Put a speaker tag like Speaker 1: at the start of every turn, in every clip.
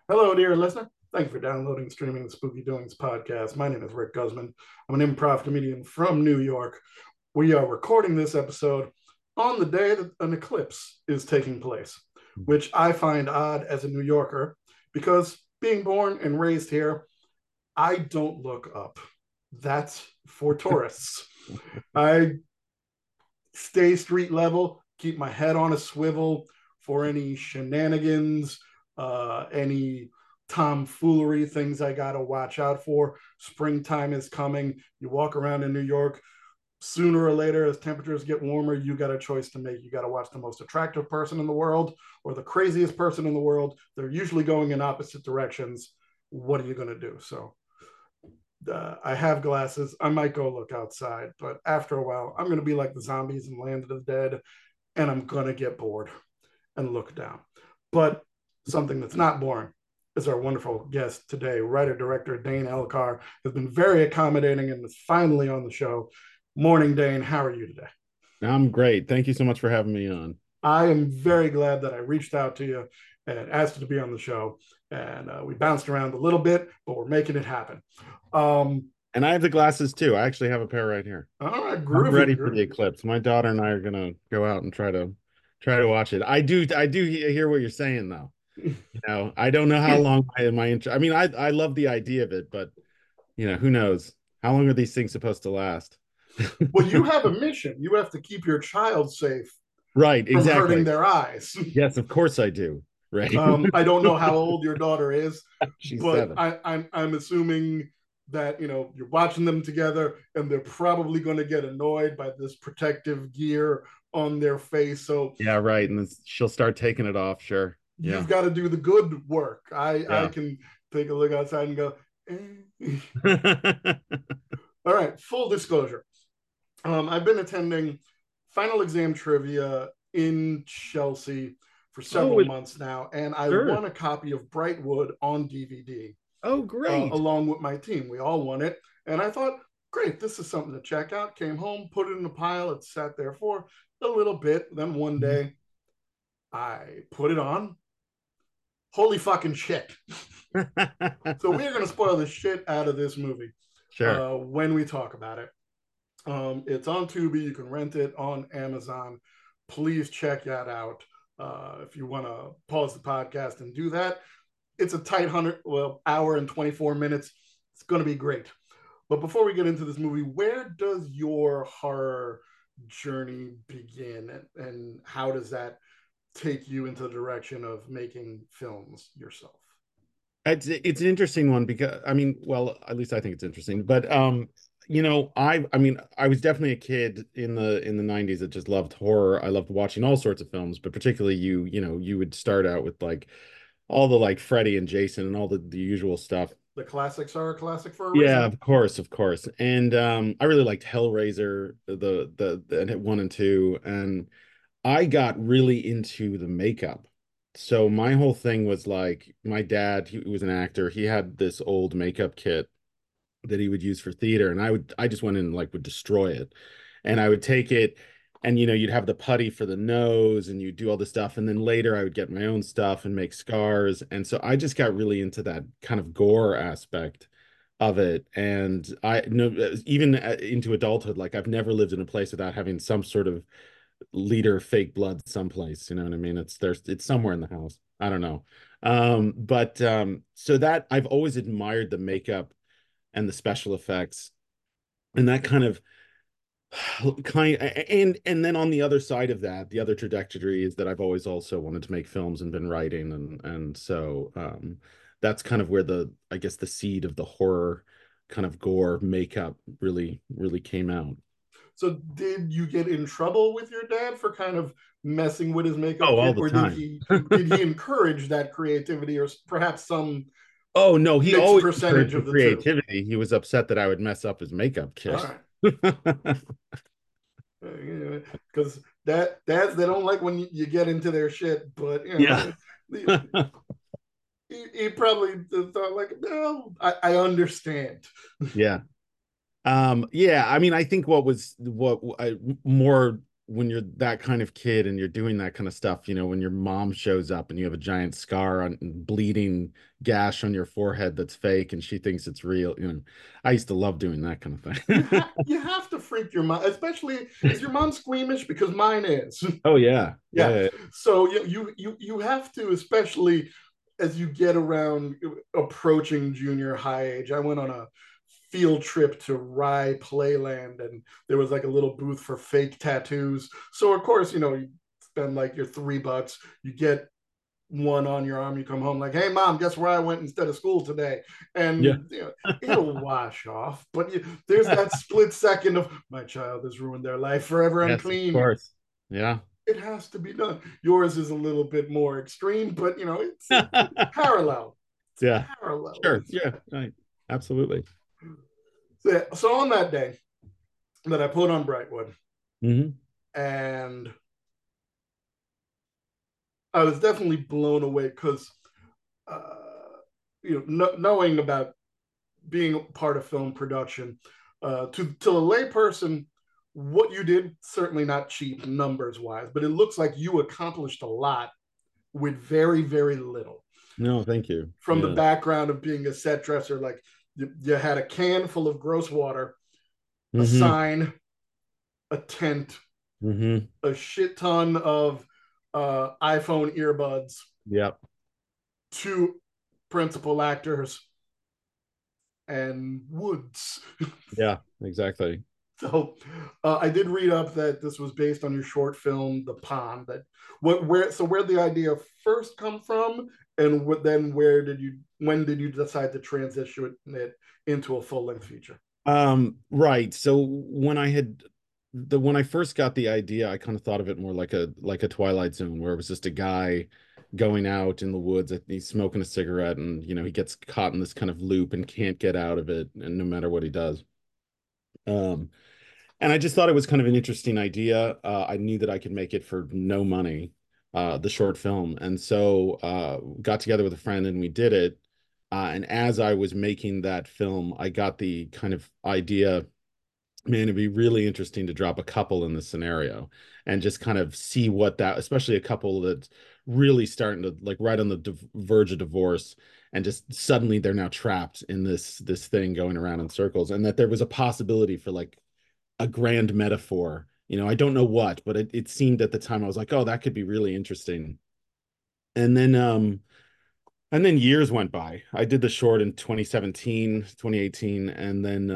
Speaker 1: Hello, dear listener. Thank you for downloading and streaming the Spooky Doings podcast. My name is Rick Guzman. I'm an improv comedian from New York. We are recording this episode on the day that an eclipse is taking place, which I find odd as a New Yorker because being born and raised here, I don't look up. That's for tourists. I stay street level, keep my head on a swivel for any shenanigans, any tomfoolery things I got to watch out for. Springtime is coming. You walk around in New York, sooner or later, as temperatures get warmer, you got a choice to make. You got to watch the most attractive person in the world or the craziest person in the world. They're usually going in opposite directions. What are you going to do? So I have glasses. I might go look outside, but after a while, I'm going to be like the zombies in Land of the Dead, and I'm going to get bored and look down. But something that's not boring is our wonderful guest today. Writer director Dane Elcar has been very accommodating and is finally on the show. Morning, Dane. How are you today?
Speaker 2: I'm great. Thank you so much for having me on.
Speaker 1: I am very glad that I reached out to you and asked you to be on the show. And we bounced around a little bit, but we're making it happen. Um,
Speaker 2: And I have the glasses too. I actually have a pair right here.
Speaker 1: all right,
Speaker 2: I'm
Speaker 1: groovy,
Speaker 2: ready for the
Speaker 1: groovy.
Speaker 2: eclipse. My daughter and I are gonna go out and try to watch it. I do hear what you're saying though. I don't know how long I mean, I love the idea of it, but who knows? How long are these things supposed to last?
Speaker 1: Well, you have a mission. You have to keep your child safe
Speaker 2: Right,
Speaker 1: from hurting
Speaker 2: exactly.
Speaker 1: their eyes.
Speaker 2: Yes, of course I do. Right.
Speaker 1: I don't know how old your daughter is,
Speaker 2: She's
Speaker 1: but
Speaker 2: seven.
Speaker 1: I'm assuming that you're watching them together, and they're probably going to get annoyed by this protective gear on their face. So
Speaker 2: Yeah, right. And then she'll start taking it off, sure.
Speaker 1: you've
Speaker 2: Yeah.
Speaker 1: got to do the good work. I
Speaker 2: Yeah.
Speaker 1: can take a look outside and go. Eh. All right, full disclosure. I've been attending final exam trivia in Chelsea for
Speaker 2: Oh,
Speaker 1: several months now, and I
Speaker 2: sure.
Speaker 1: won a copy of Brightwood on DVD
Speaker 2: Oh, great.
Speaker 1: along with my team. We all won it, and I thought, great, this is something to check out. Came home, put it in a pile. It sat there for a little bit. Then one day, I put it on. Holy fucking shit! So we're gonna spoil the shit out of this movie
Speaker 2: Sure.
Speaker 1: when we talk about it. It's on Tubi. You can rent it on Amazon. Please check that out. If you want to pause the podcast and do that, it's a tight hour and 24 minutes. It's going to be great. But before we get into this movie, where does your horror journey begin, and how does that take you into the direction of making films yourself?
Speaker 2: It's an interesting one because I mean, well, at least I think it's interesting. But I mean, I was definitely a kid in the 90s that just loved horror. I loved watching all sorts of films, but particularly you would start out with like all the like Freddy and Jason and all the usual stuff.
Speaker 1: The classics are a classic for a
Speaker 2: Yeah,
Speaker 1: reason.
Speaker 2: of course, of course. And I really liked Hellraiser, the one and two, and I got really into the makeup. So my whole thing was like my dad, he was an actor. He had this old makeup kit that he would use for theater, and I just went in and like would destroy it. And I would take it and you'd have the putty for the nose and you'd do all this stuff. And then later I would get my own stuff and make scars. And so I just got really into that kind of gore aspect of it. And I know even into adulthood, like I've never lived in a place without having some sort of liter fake blood someplace. You know what I mean? It's somewhere in the house. I don't know. But so that I've always admired the makeup and the special effects and that and then on the other side of that, the other trajectory is that I've always also wanted to make films and been writing and so that's kind of where the I guess the seed of the horror kind of gore makeup really came out.
Speaker 1: So, did you get in trouble with your dad for kind of messing with his makeup
Speaker 2: Oh, all
Speaker 1: kit,
Speaker 2: the
Speaker 1: or did
Speaker 2: time.
Speaker 1: he encourage that creativity, or perhaps some
Speaker 2: Oh no, he
Speaker 1: mixed
Speaker 2: always
Speaker 1: percentage
Speaker 2: encouraged the
Speaker 1: of the two?
Speaker 2: creativity. He was upset that I would mess up his makeup
Speaker 1: All
Speaker 2: kit.
Speaker 1: right, because dads they don't like when you get into their shit, but
Speaker 2: Yeah.
Speaker 1: he probably thought like, no, I understand.
Speaker 2: Yeah. Yeah, I mean, I think what was what I, more when you're that kind of kid and you're doing that kind of stuff, when your mom shows up and you have a giant scar on bleeding gash on your forehead that's fake and she thinks it's real, I used to love doing that kind of thing.
Speaker 1: You have to freak your mom, especially is your mom squeamish? Because mine is.
Speaker 2: Oh yeah.
Speaker 1: Yeah.
Speaker 2: Yeah.
Speaker 1: So you have to, especially as you get around approaching junior high age. I went on a field trip to Rye Playland, and there was like a little booth for fake tattoos. So of course, you spend like your $3, you get one on your arm, you come home like, hey mom, guess where I went instead of school today?
Speaker 2: Yeah.
Speaker 1: And it'll wash off, but there's that split second of my child has ruined their life forever and
Speaker 2: Yes, of
Speaker 1: clean.
Speaker 2: course. Yeah.
Speaker 1: It has to be done. Yours is a little bit more extreme, but it's parallel. It's
Speaker 2: Yeah.
Speaker 1: parallel.
Speaker 2: Sure. Yeah. Right. Absolutely.
Speaker 1: So on that day that I put on Brightwood,
Speaker 2: Hmm.
Speaker 1: and I was definitely blown away because uh, knowing about being part of film production, to a layperson, what you did certainly not cheap numbers wise, but it looks like you accomplished a lot with very very little.
Speaker 2: No, thank you.
Speaker 1: From the
Speaker 2: Yeah.
Speaker 1: background of being a set dresser, like you had a can full of gross water, a
Speaker 2: Hmm.
Speaker 1: sign, a tent,
Speaker 2: Hmm.
Speaker 1: a shit ton of iPhone earbuds,
Speaker 2: Yep.
Speaker 1: two principal actors, and woods.
Speaker 2: Yeah, exactly.
Speaker 1: So I did read up that this was based on your short film, The Pond. That where the idea first come from, and then when did you decide to transition it into a full length feature?
Speaker 2: Right. So when I first got the idea, I kind of thought of it more like a Twilight Zone where it was just a guy going out in the woods and he's smoking a cigarette and he gets caught in this kind of loop and can't get out of it and no matter what he does. Um, and I just thought it was kind of an interesting idea. I knew that I could make it for no money, the short film. And so got together with a friend and we did it. And as I was making that film, I got the kind of idea, man, it'd be really interesting to drop a couple in this scenario and just kind of see what that, especially a couple that's really starting to like right on the verge of divorce and just suddenly they're now trapped in this thing going around in circles and that there was a possibility for like a grand metaphor. I don't know what, but it seemed at the time I was like, oh, that could be really interesting. And then years went by. I did the short in 2017, 2018, and then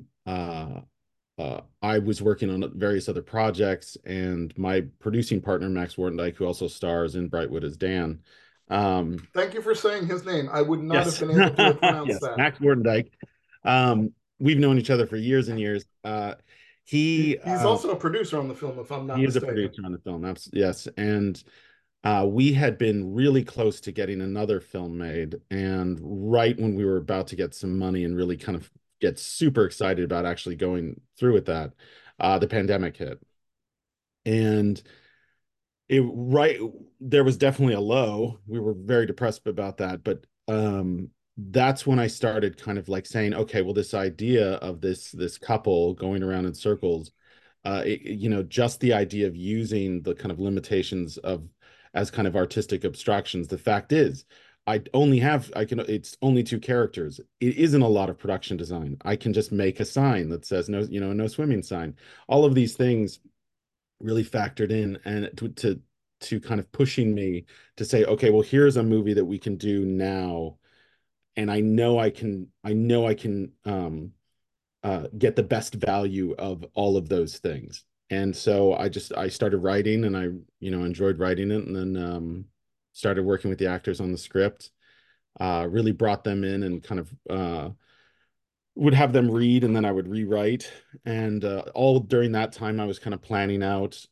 Speaker 2: I was working on various other projects, and my producing partner, Max Wartendijk, who also stars in Brightwood as Dan. Um,
Speaker 1: Thank you for saying his name. I would not have
Speaker 2: yes,
Speaker 1: been able to have pronounced
Speaker 2: yes,
Speaker 1: that.
Speaker 2: Max Wartendijk. We've known each other for years and years. He
Speaker 1: He's also a producer on the film, if I'm
Speaker 2: he
Speaker 1: not
Speaker 2: is a
Speaker 1: mistaken.
Speaker 2: producer on the film. Yes, and we had been really close to getting another film made, and right when we were about to get some money and really kind of get super excited about actually going through with that, the pandemic hit, and it right there was definitely a low. We were very depressed about that, but that's when I started kind of like saying, okay, well, this idea of this couple going around in circles, just the idea of using the kind of limitations of as kind of artistic abstractions. The fact is, it's only two characters. It isn't a lot of production design. I can just make a sign that says no, no swimming sign. All of these things really factored in and to kind of pushing me to say, okay, well, here's a movie that we can do now, and I know I can get the best value of all of those things. And so I started writing, and I enjoyed writing it, and then started working with the actors on the script. Really brought them in and kind of would have them read and then I would rewrite. And all during that time, I was kind of planning out,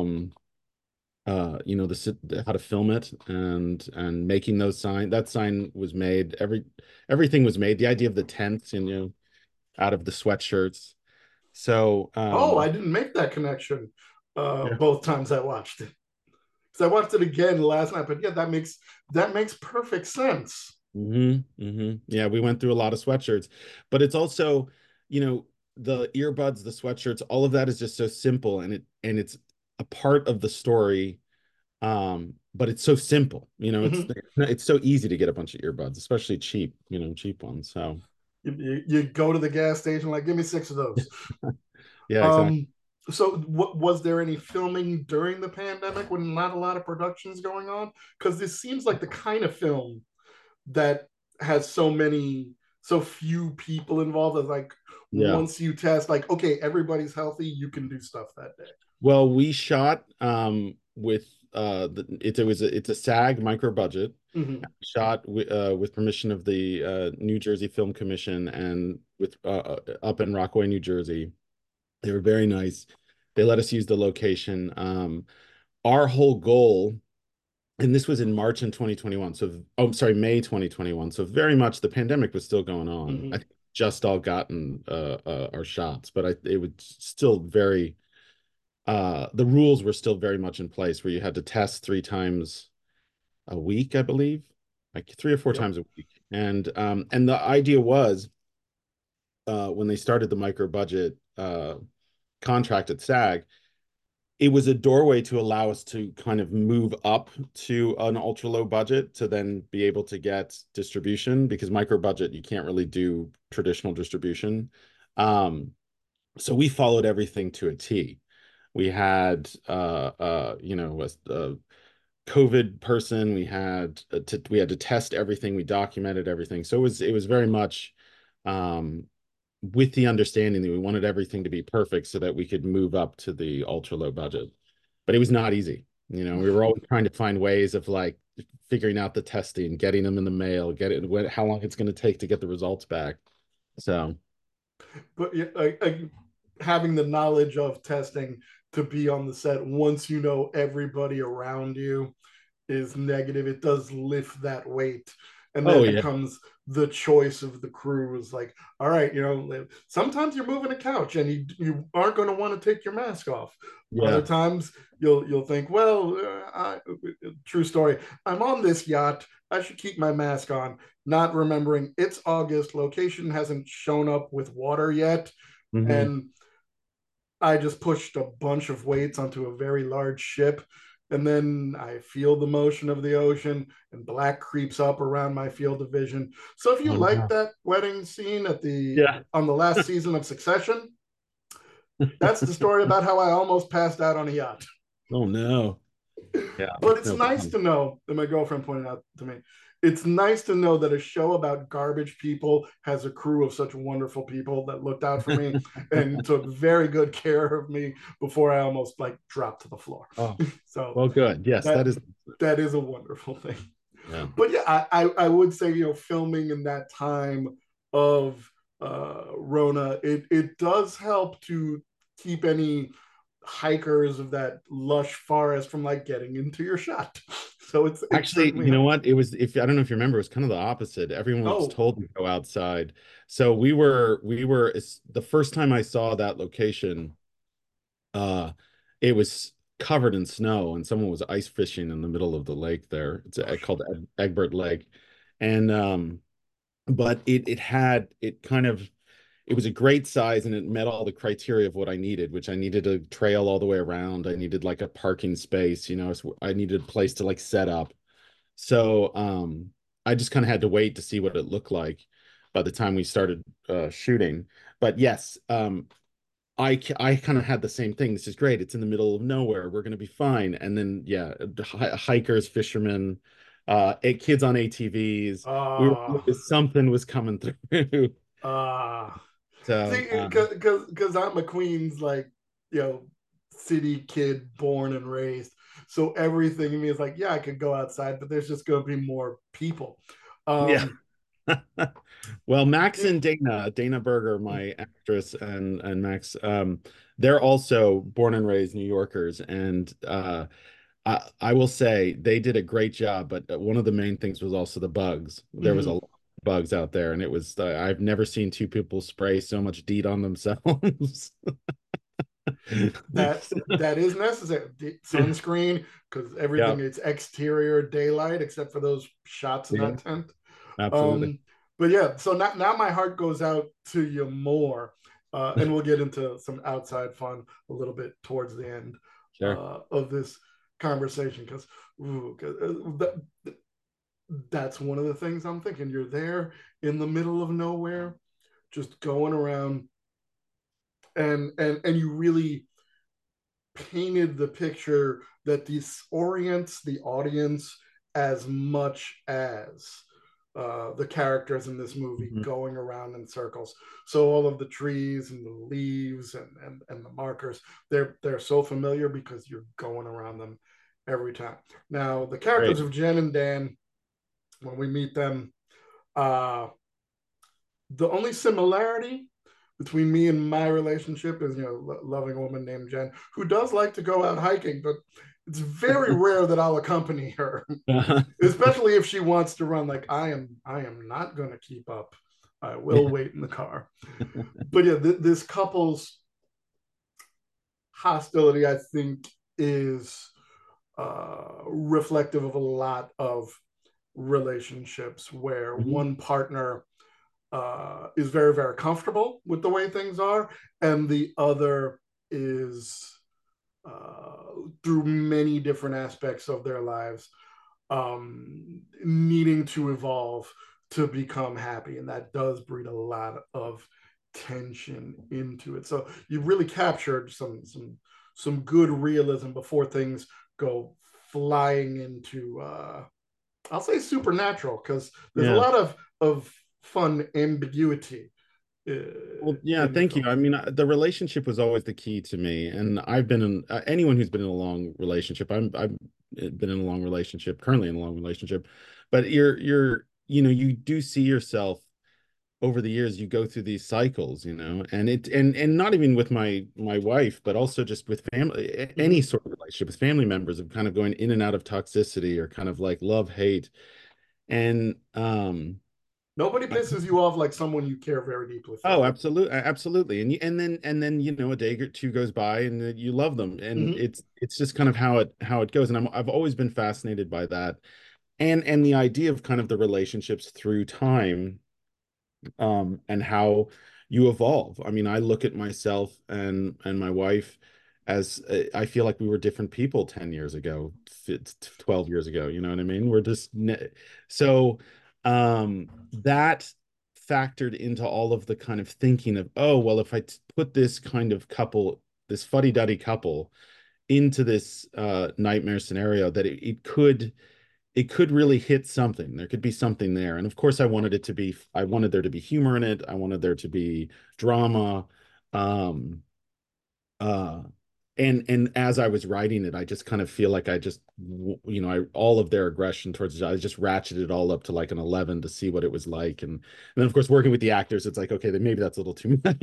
Speaker 2: how to film it and making those sign. That sign was made. Everything was made. The idea of the tents, out of the sweatshirts. So,
Speaker 1: Oh, I didn't make that connection
Speaker 2: yeah.
Speaker 1: both times I watched it. Because I watched it again last night, but yeah, that makes perfect sense.
Speaker 2: Yeah, we went through a lot of sweatshirts, but it's also, the earbuds, the sweatshirts, all of that is just so simple, and it's a part of the story, but it's so simple. It's so easy to get a bunch of earbuds, especially cheap, cheap ones. So
Speaker 1: You go to the gas station, like, give me six of those.
Speaker 2: yeah, exactly.
Speaker 1: Um, so was there any filming during the pandemic when not a lot of productions going on? Because this seems like the kind of film that has so few people involved. As like
Speaker 2: Yeah.
Speaker 1: once you test, like, okay, everybody's healthy, you can do stuff that day.
Speaker 2: Well, we shot with it's a SAG micro budget.
Speaker 1: Mm-hmm.
Speaker 2: Shot with permission of the New Jersey Film Commission and with up in Rockaway, New Jersey. They were very nice. They let us use the location. Our whole goal, and this was in March in 2021. So, oh, sorry, May 2021. So very much the pandemic was still going on. I
Speaker 1: Mm-hmm.
Speaker 2: think just all gotten our shots, but it was still very the rules were still very much in place where you had to test 3 times a week, I believe, like 3 or 4
Speaker 1: Yep.
Speaker 2: times a week. And the idea was when they started the micro budget contract at SAG, it was a doorway to allow us to kind of move up to an ultra low budget to then be able to get distribution because micro budget you can't really do traditional distribution. Um, so we followed everything to a T. We had a COVID person. We had to test everything. We documented everything. So it was very much with the understanding that we wanted everything to be perfect so that we could move up to the ultra low budget. But it was not easy. We were always trying to find ways of like figuring out the testing, getting them in the mail, how long it's going to take to get the results back. So
Speaker 1: But yeah, having the knowledge of testing to be on the set once you know everybody around you is negative, it does lift that weight. And then
Speaker 2: oh
Speaker 1: it
Speaker 2: yeah,
Speaker 1: becomes the choice of the crew is like, all right, sometimes you're moving a couch and you aren't going to want to take your mask off. Other
Speaker 2: yeah.
Speaker 1: times you'll think, well, true story. I'm on this yacht. I should keep my mask on, not remembering it's August. Location hasn't shown up with water yet.
Speaker 2: Hmm.
Speaker 1: And I just pushed a bunch of weights onto a very large ship. And then I feel the motion of the ocean and black creeps up around my field of vision. So if you
Speaker 2: Oh
Speaker 1: like
Speaker 2: no.
Speaker 1: that wedding scene
Speaker 2: Yeah.
Speaker 1: on the last season of Succession, that's the story about how I almost passed out on a yacht.
Speaker 2: Oh no. Yeah,
Speaker 1: But
Speaker 2: that's
Speaker 1: it's
Speaker 2: no
Speaker 1: nice
Speaker 2: fun.
Speaker 1: to know that my girlfriend pointed out to me. It's nice to know that a show about garbage people has a crew of such wonderful people that looked out for me and took very good care of me before I almost like dropped to the floor.
Speaker 2: Oh,
Speaker 1: So
Speaker 2: well, good. Yes,
Speaker 1: that
Speaker 2: that is.
Speaker 1: that is a wonderful thing.
Speaker 2: Yeah.
Speaker 1: But yeah, I would say filming in that time of Rona, it does help to keep any hikers of that lush forest from like getting into your shot. So it
Speaker 2: Actually,
Speaker 1: certainly
Speaker 2: you know
Speaker 1: helps.
Speaker 2: what? It was if I don't know if you remember, it was kind of the opposite. Everyone was
Speaker 1: Oh,
Speaker 2: told to go outside. So we were it's the first time I saw that location, uh, it was covered in snow and someone was ice fishing in the middle of the lake there. It's called Egbert Lake. And but it kind of it was a great size and it met all the criteria of what I needed, which I needed a trail all the way around. I needed like a parking space, so I needed a place to like set up. So I just kind of had to wait to see what it looked like by the time we started shooting. But yes, I kind of had the same thing. This is great. It's in the middle of nowhere. We're going to be fine. And then yeah, hikers, fishermen, kids on ATVs.
Speaker 1: uh,
Speaker 2: Something was coming through.
Speaker 1: uh,
Speaker 2: So
Speaker 1: see, because I'm a Queens, like, you know, city kid born and raised. So everything in me is like, yeah, I could go outside, but there's just going to be more people.
Speaker 2: yeah.
Speaker 1: Um,
Speaker 2: Well, Max
Speaker 1: it,
Speaker 2: and Dana Berger, my actress, and Max, they're also born and raised New Yorkers, and I will say they did a great job. But one of the main things was also the bugs. There was a
Speaker 1: mhm.
Speaker 2: lot of bugs out there, and it was I've never seen two people spray so much DEET on themselves.
Speaker 1: That is necessary. Sunscreen, because
Speaker 2: Yeah,
Speaker 1: everything is exterior daylight except for those shots in
Speaker 2: yeah,
Speaker 1: that tent.
Speaker 2: absolutely.
Speaker 1: Um, but yeah, so now my heart goes out to you more, and we'll get into some outside fun a little bit towards the end.
Speaker 2: Sure.
Speaker 1: of this conversation because that's one of the things I'm thinking. You're there in the middle of nowhere, just going around, and you really painted the picture that disorients the audience as much as the characters in this movie
Speaker 2: Mhm.
Speaker 1: going around in circles. So all of the trees and the leaves and the markers, they're so familiar because you're going around them every time. Now the characters
Speaker 2: Great.
Speaker 1: of Jen and Dan, when we meet them, uh, the only similarity between me and my relationship is, loving a woman named Jen who does like to go out hiking, but it's very rare that I'll accompany her, especially if she wants to run. Like I am not going to keep up. I will wait in the car. But yeah, this couple's hostility, I think, is reflective of a lot of relationships where
Speaker 2: Mhm.
Speaker 1: one partner is very, very comfortable with the way things are, and the other is, through many different aspects of their lives, needing to evolve to become happy. And that does breed a lot of tension into it. So you really captured some good realism before things go flying into, I'll say, supernatural, because there's a
Speaker 2: Yeah.
Speaker 1: lot of fun ambiguity
Speaker 2: Well, yeah,
Speaker 1: in the
Speaker 2: thank you.
Speaker 1: film.
Speaker 2: I mean, the relationship was always the key to me, and I've been in anyone who's been in a long relationship. I've been in a long relationship, currently in a long relationship, but you do see yourself over the years. You go through these cycles, and not even with my wife, but also just with family, any
Speaker 1: Mm-hmm.
Speaker 2: sort of relationship with family members of kind of going in and out of toxicity or kind of like love hate, and
Speaker 1: Nobody pisses you off like someone you care very deeply
Speaker 2: Oh,
Speaker 1: for.
Speaker 2: absolutely, absolutely, and then a day or two goes by, and you love them, and
Speaker 1: Mm-hmm.
Speaker 2: it's just kind of how it goes, and I've always been fascinated by that, and the idea of kind of the relationships through time, and how you evolve. I mean, I look at myself and my wife as I feel like we were different people 10 years ago, 12 years ago, you know what I mean? So that factored into all of the kind of thinking of, oh, well, if I put this kind of couple, this fuddy-duddy couple into this nightmare scenario, that it could really hit something. There could be something there. And of course, I wanted there to be humor in it. I wanted there to be drama. Um, uh, and as I was writing it, I just kind of feel like all of their aggression towards each other, I just ratcheted it all up to like an 11 to see what it was like. And then of course, working with the actors, it's like, okay, then maybe that's a little too much.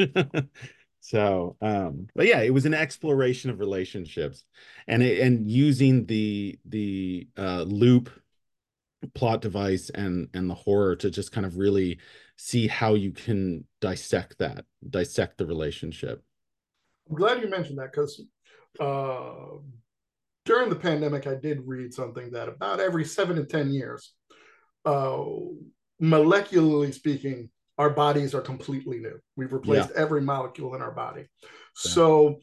Speaker 2: So, but yeah, it was an exploration of relationships, and using the loop plot device and the horror to just kind of really see how you can dissect the relationship.
Speaker 1: I'm glad you mentioned that because uh, during the pandemic, I did read something that about every 7 to 10 years, uh, molecularly speaking, our bodies are completely new. We've
Speaker 2: Yeah,
Speaker 1: replaced every molecule in our body.
Speaker 2: yeah.
Speaker 1: So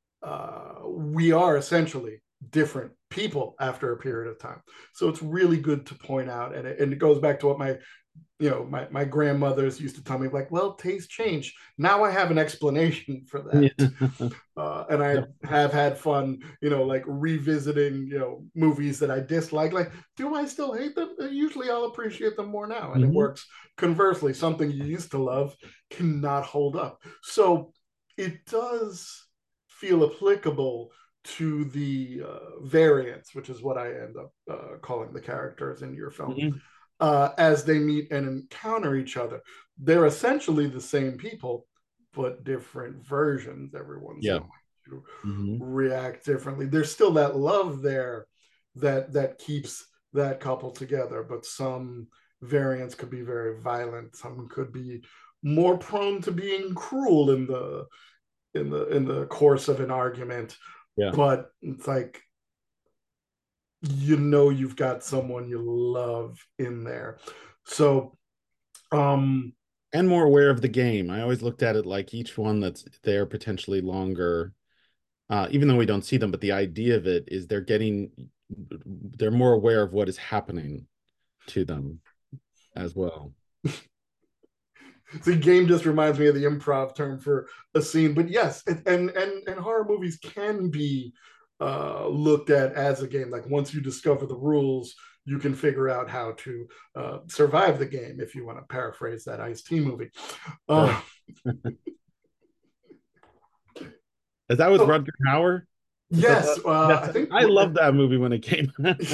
Speaker 1: we are essentially different people after a period of time. So it's really good to point out, and it goes back to what my grandmothers used to tell me, like, well, taste change. Now I have an explanation for that.
Speaker 2: Yeah.
Speaker 1: And I
Speaker 2: Yep.
Speaker 1: have had fun, like revisiting, movies that I dislike. Like, do I still hate them? Usually I'll appreciate them more now. And it
Speaker 2: Mhm.
Speaker 1: works conversely. Something you used to love cannot hold up. So it does feel applicable to the variants, which is what I end up calling the characters in your film,
Speaker 2: Mhm.
Speaker 1: as they meet and encounter each other. They're essentially the same people, but different versions. Everyone's
Speaker 2: Yeah.
Speaker 1: going to
Speaker 2: Mhm.
Speaker 1: react differently. There's still that love there that keeps that couple together, but some variants could be very violent. Some could be more prone to being cruel in the course of an argument.
Speaker 2: Yeah.
Speaker 1: But it's like, you've got someone you love in there. So um
Speaker 2: And more aware of the game. I always looked at it like each one that's there potentially longer. even though we don't see them, but the idea of it is they're more aware of what is happening to them as well.
Speaker 1: See, game just reminds me of the improv term for a scene. But yes, and horror movies can be looked at as a game. Like once you discover the rules, you can figure out how to survive the game. If you want to paraphrase that Ice-T movie.
Speaker 2: Sure.
Speaker 1: Uh,
Speaker 2: Is that with
Speaker 1: so
Speaker 2: Rutger Hauer? Is that
Speaker 1: yes,
Speaker 2: yes,
Speaker 1: I think
Speaker 2: I love that movie when it came.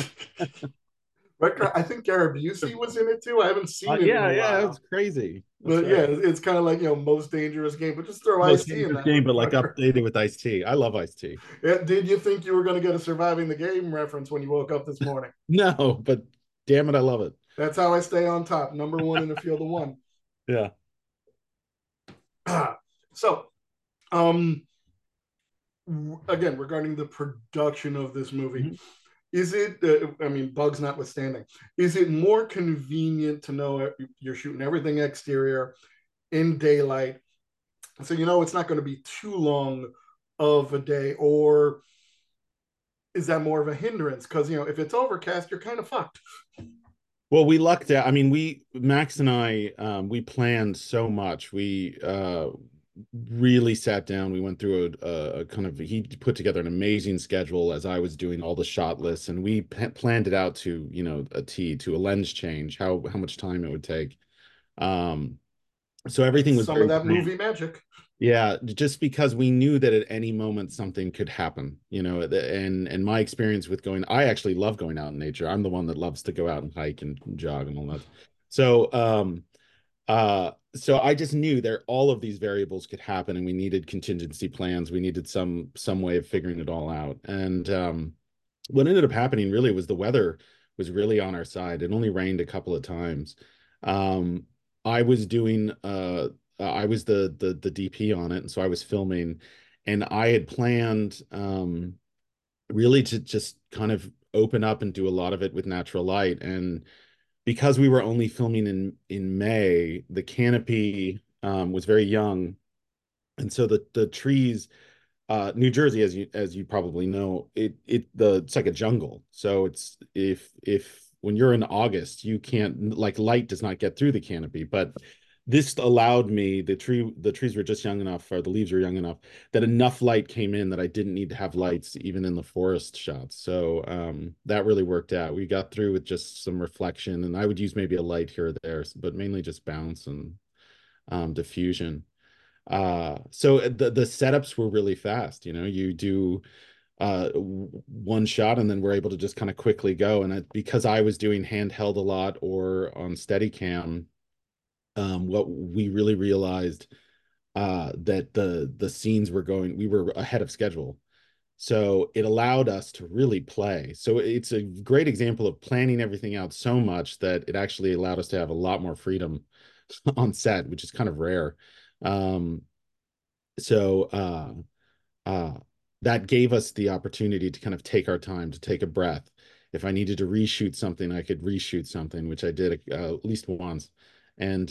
Speaker 1: I think Gary Busey was in it too. I haven't seen it in
Speaker 2: Yeah,
Speaker 1: a
Speaker 2: yeah, it's
Speaker 1: while.
Speaker 2: crazy. That's
Speaker 1: But yeah,
Speaker 2: right.
Speaker 1: it's kind of like most dangerous game. But just throw
Speaker 2: Most
Speaker 1: Ice T in
Speaker 2: dangerous
Speaker 1: that
Speaker 2: game,
Speaker 1: with
Speaker 2: but like
Speaker 1: Rutger.
Speaker 2: updated with Ice-T. I love Ice-T.
Speaker 1: Yeah, did you think you were going to get a surviving the game reference when you woke up this morning?
Speaker 2: No, but damn it, I love it.
Speaker 1: That's how I stay on top. Number one in a field of one.
Speaker 2: Yeah.
Speaker 1: So, um, again, regarding the production of this movie,
Speaker 2: Mhm.
Speaker 1: is it? I mean, bugs notwithstanding, is it more convenient to know you're shooting everything exterior in daylight, so it's not going to be too long of a day, or is that more of a hindrance? Because if it's overcast, you're kind of fucked.
Speaker 2: Well, we lucked out. I mean, Max and I, we planned so much. We really sat down. We went through a kind of, he put together an amazing schedule as I was doing all the shot lists, and we planned it out to, a T, to a lens change, how much time it would take. Um, so everything was
Speaker 1: Some of
Speaker 2: very
Speaker 1: that
Speaker 2: planned.
Speaker 1: movie magic.
Speaker 2: Yeah, just because we knew that at any moment something could happen, and my experience with I actually love going out in nature. I'm the one that loves to go out and hike and jog and all that. So, so I just knew there all of these variables could happen, and we needed contingency plans. We needed some way of figuring it all out. And what ended up happening really was the weather was really on our side. It only rained a couple of times. Um, I was doing I was the DP on it, and so I was filming, and I had planned really to just kind of open up and do a lot of it with natural light. And because we were only filming in May, the canopy was very young, and so the trees, New Jersey, as you probably know, it's like a jungle. So it's if when you're in August, you can't, like, light does not get through the canopy. But this allowed me, the trees were just young enough, or the leaves were young enough, that enough light came in that I didn't need to have lights even in the forest shots. So that really worked out. We got through with just some reflection, and I would use maybe a light here or there, but mainly just bounce and diffusion. So the setups were really fast. You do one shot, and then we're able to just kind of quickly go. And because I was doing handheld a lot or on Steadicam, what we really realized, that the scenes we were ahead of schedule. So it allowed us to really play. So it's a great example of planning everything out so much that it actually allowed us to have a lot more freedom on set, which is kind of rare. Um, so uh, that gave us the opportunity to kind of take our time, to take a breath. If I needed to reshoot something, I could reshoot something, which I did at least once. And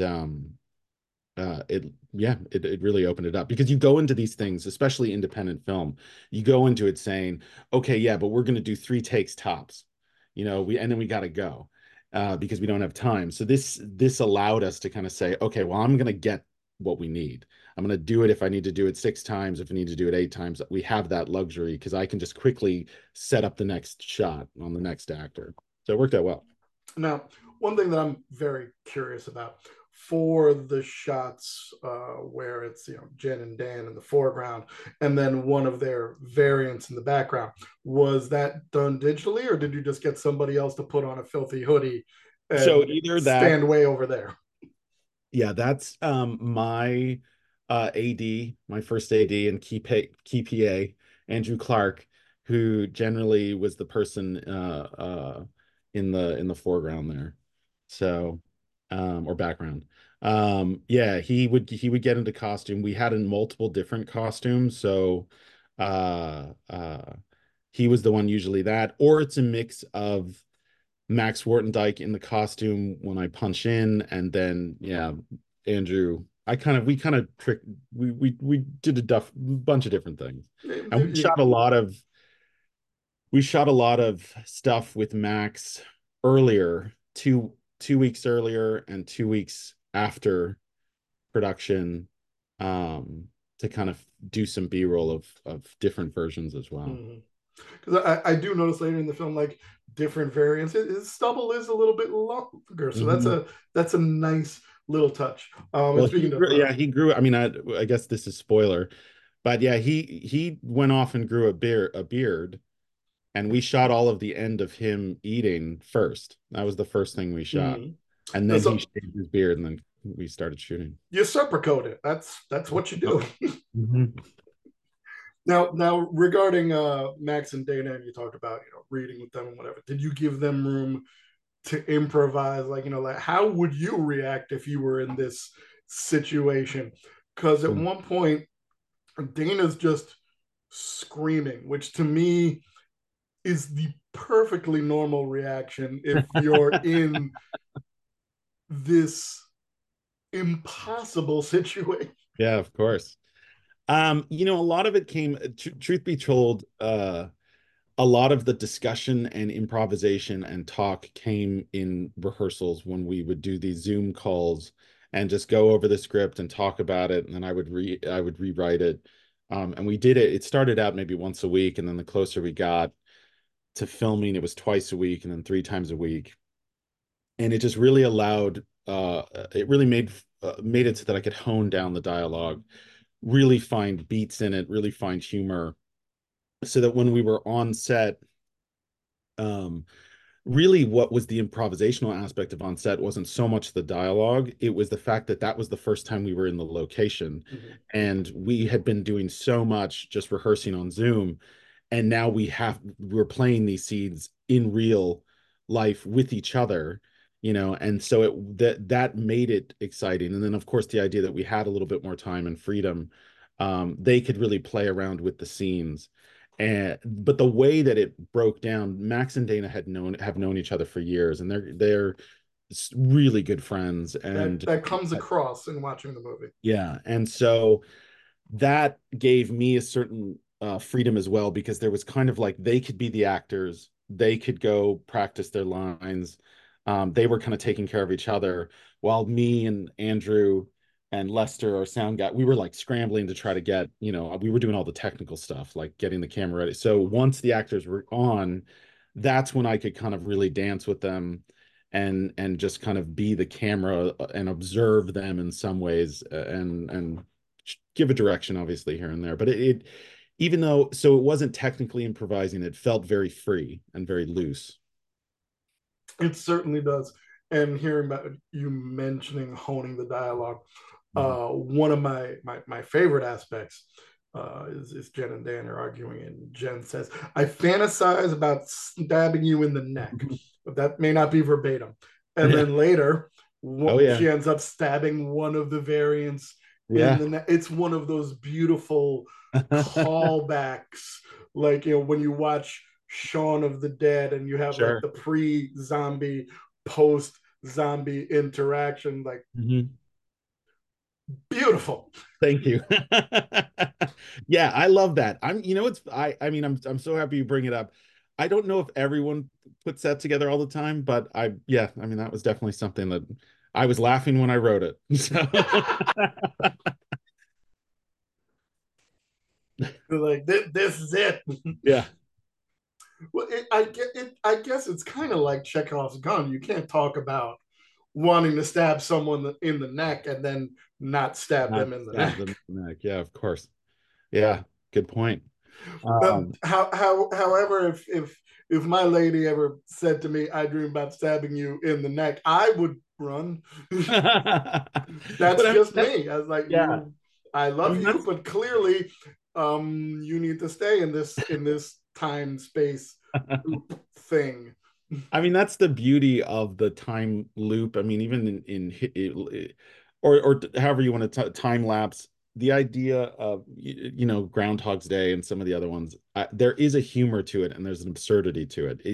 Speaker 2: it really opened it up, because you go into these things, especially independent film, you go into it saying, okay, yeah, but we're going to do 3 takes tops, and then we got to go, because we don't have time. So this allowed us to kind of say, okay, well, I'm going to get what we need. I'm going to do it. If I need to do it 6 times, if I need to do it 8 times, we have that luxury, because I can just quickly set up the next shot on the next actor. So it worked out well.
Speaker 1: Now, one thing that I'm very curious about for the shots where it's Jen and Dan in the foreground, and then one of their variants in the background, was that done digitally, or did you just get somebody else to put on a filthy hoodie
Speaker 2: So
Speaker 1: and
Speaker 2: either that,
Speaker 1: stand way over there?
Speaker 2: yeah, that's my AD, my first AD and key PA, Andrew Clark, who generally was the person in the foreground there. So or background. Yeah, he would get into costume. We had in multiple different costumes, so uh uh he was the one, usually that, or it's a mix of Max Wartendijk in the costume when I punch in, and then yeah, Andrew we kind of tricked we did bunch of different things, and
Speaker 1: Yeah.
Speaker 2: we shot a lot of stuff with Max earlier, two weeks earlier and 2 weeks after production, um, to kind of do some B-roll of different versions as well.
Speaker 1: Because I do notice later in the film, like different variants, his stubble is a little bit longer, so
Speaker 2: Mhm.
Speaker 1: that's a nice little touch. And
Speaker 2: Well,
Speaker 1: speaking of,
Speaker 2: yeah, he grew. I mean, I guess this is spoiler, but yeah, he went off and grew a beard, and we shot all of the end of him eating first. That was the first thing we shot,
Speaker 1: mm,
Speaker 2: and then he
Speaker 1: so
Speaker 2: shaved his beard, and then we started shooting.
Speaker 1: you supercoat it. That's what you do.
Speaker 2: Mhm.
Speaker 1: Now regarding Max and Dana, and you talked about reading with them and whatever. Did you give them room to improvise? Like like how would you react if you were in this situation? Because at one point Dana's just screaming, which to me is the perfectly normal reaction if you're in this impossible situation.
Speaker 2: Yeah, of course. A lot of it came, truth be told, a lot of the discussion and improvisation and talk came in rehearsals when we would do these Zoom calls and just go over the script and talk about it, and then I would rewrite it. And we did it. It started out maybe once a week, and then the closer we got to filming, it was twice a week and then 3 times a week. And it just really allowed, it really made it so that I could hone down the dialogue, really find beats in it, really find humor, so that when we were on set, um, really what was the improvisational aspect of on set wasn't so much the dialogue. It was the fact that that was the first time we were in the location,
Speaker 1: Mhm.
Speaker 2: and we had been doing so much just rehearsing on Zoom, and now we're playing these scenes in real life with each other, and so that made it exciting. And then of course the idea that we had a little bit more time and freedom, they could really play around with the scenes. And but the way that it broke down, Max and Dana have known each other for years, and they're really good friends.
Speaker 1: That
Speaker 2: And
Speaker 1: that comes across in watching the movie.
Speaker 2: yeah, and so that gave me a certain freedom as well, because there was kind of like they could be the actors, they could go practice their lines. They were kind of taking care of each other, while me and Andrew and Lester, our sound guy, we were like scrambling to try to get, we were doing all the technical stuff, like getting the camera ready. So once the actors were on, that's when I could kind of really dance with them and just kind of be the camera, and observe them in some ways, and give a direction obviously here and there. But it even though, so it wasn't technically improvising, it felt very free and very loose.
Speaker 1: It certainly does. And hearing about you mentioning honing the dialogue,
Speaker 2: Mhm.
Speaker 1: one of my favorite aspects is Jen and Dan are arguing, and Jen says, "I fantasize about stabbing you in the neck," but that may not be verbatim. And
Speaker 2: Yeah.
Speaker 1: then later,
Speaker 2: Oh yeah.
Speaker 1: she ends up stabbing one of the variants in
Speaker 2: Yeah.
Speaker 1: the neck. It's one of those beautiful callbacks, like when you watch Shaun of the Dead and you have like
Speaker 2: Sure.
Speaker 1: the pre-zombie, post-zombie interaction, like
Speaker 2: Mhm.
Speaker 1: beautiful.
Speaker 2: Thank you. Yeah, I love that. I mean, I'm so happy you bring it up. I don't know if everyone puts that together all the time, but yeah, I mean, that was definitely something that I was laughing when I wrote it. So
Speaker 1: Like this is it.
Speaker 2: yeah.
Speaker 1: Well, I guess it's kind of like Chekhov's gun. You can't talk about wanting to stab someone in the neck and then not stab
Speaker 2: Not
Speaker 1: them in the
Speaker 2: stab
Speaker 1: neck.
Speaker 2: them in the neck. Yeah, of course. Yeah, good point.
Speaker 1: However, if my lady ever said to me, "I dream about stabbing you in the neck," I would run.
Speaker 2: But
Speaker 1: That's
Speaker 2: I mean,
Speaker 1: just me. I was like,
Speaker 2: yeah,
Speaker 1: I
Speaker 2: I
Speaker 1: love
Speaker 2: mean
Speaker 1: you,
Speaker 2: that's
Speaker 1: but clearly, you need to stay in this time space loop thing.
Speaker 2: I mean, that's the beauty of the time loop. I mean, even or however you want to time lapse, the idea of, Groundhog's Day and some of the other ones, there is a humor to it and there's an absurdity to it.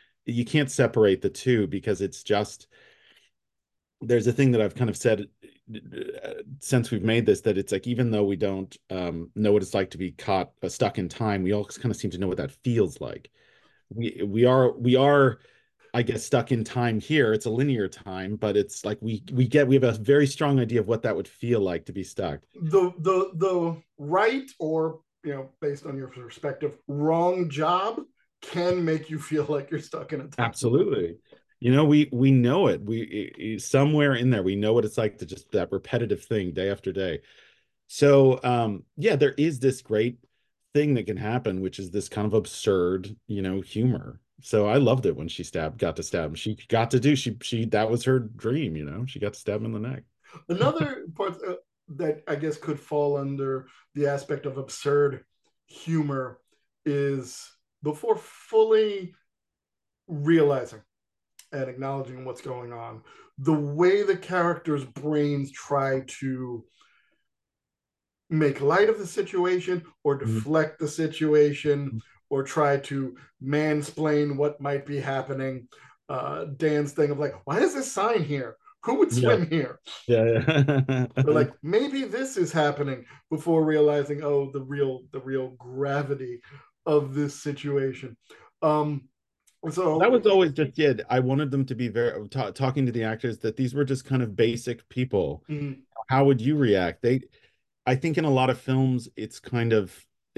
Speaker 2: You can't separate the two, because it's just, there's a thing that I've kind of said since we've made this, that it's like even though we don't know what it's like to be caught stuck in time, we all kind of seem to know what that feels like. We are I guess stuck in time here. It's a linear time, but it's like we have a very strong idea of what that would feel like to be stuck.
Speaker 1: The right, or based on your perspective, wrong job can make you feel like you're stuck in a time loop.
Speaker 2: Absolutely. We know it. Somewhere in there, we know what it's like to just that repetitive thing day after day. So yeah, there is this great thing that can happen, which is this kind of absurd, humor. So I loved it when she got to stab him. She got to do she that was her dream, she got to stab him in the neck.
Speaker 1: Another part that I guess could fall under the aspect of absurd humor is before fully realizing and acknowledging what's going on, the way the characters' brains try to make light of the situation or
Speaker 2: Mhm.
Speaker 1: deflect the situation or try to mansplain what might be happening. Dan's thing of like, why is this sign here? Who would
Speaker 2: Yeah,
Speaker 1: swim here?
Speaker 2: yeah,
Speaker 1: Or
Speaker 2: yeah.
Speaker 1: like maybe this is happening before realizing, oh, the real gravity of this situation. Um,
Speaker 2: That
Speaker 1: so
Speaker 2: was always just it. I wanted them to be very talking to the actors that these were just kind of basic people.
Speaker 1: mm,
Speaker 2: How would you react? I think in a lot of films, it's kind of,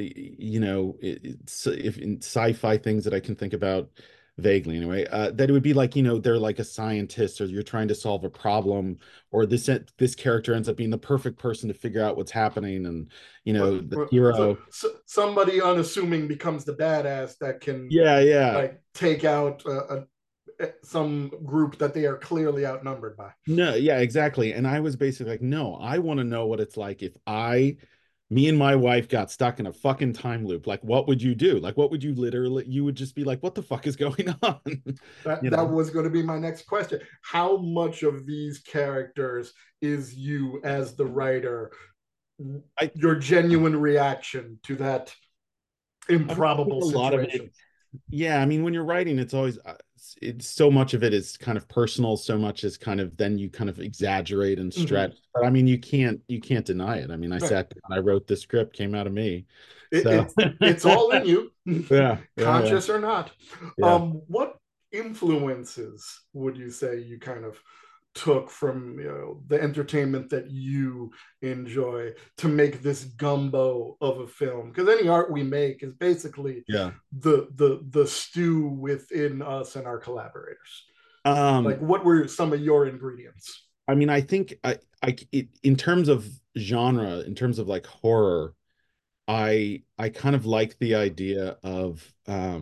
Speaker 2: it's if in sci-fi things that I can think about vaguely anyway, that it would be like, they're like a scientist or you're trying to solve a problem, or this character ends up being the perfect person to figure out what's happening, and the
Speaker 1: so,
Speaker 2: hero.
Speaker 1: somebody unassuming becomes the badass that can
Speaker 2: Yeah, yeah.
Speaker 1: like take out some group that they are clearly outnumbered by.
Speaker 2: No, yeah, exactly. And I was basically like, no, I want to know what it's like if me and my wife got stuck in a fucking time loop. Like, what would you do? Like, what would you would just be like, what the fuck is going on?
Speaker 1: That
Speaker 2: You
Speaker 1: that
Speaker 2: know,
Speaker 1: was going to be my next question. How much of these characters is you as the writer,
Speaker 2: I,
Speaker 1: your genuine reaction to that
Speaker 2: I think
Speaker 1: improbable
Speaker 2: a lot of it,
Speaker 1: situation?
Speaker 2: yeah, I mean, when you're writing, it's always, it's so much of it is kind of personal, so much is kind of, then you kind of exaggerate and
Speaker 1: Mm-hmm.
Speaker 2: stretch. But I mean, you can't deny it. I mean, I
Speaker 1: Right.
Speaker 2: sat down, I wrote the script, came out of me.
Speaker 1: It,
Speaker 2: So,
Speaker 1: it's it's all in you,
Speaker 2: yeah, yeah, yeah,
Speaker 1: conscious or not.
Speaker 2: yeah.
Speaker 1: What influences would you say you kind of took from the entertainment that you enjoy to make this gumbo of a film? Because any art we make is basically
Speaker 2: Yeah.
Speaker 1: the stew within us and our collaborators. Like,
Speaker 2: Um,
Speaker 1: what were some of your ingredients?
Speaker 2: I mean, I think in terms of genre, in terms of like horror, I kind of like the idea of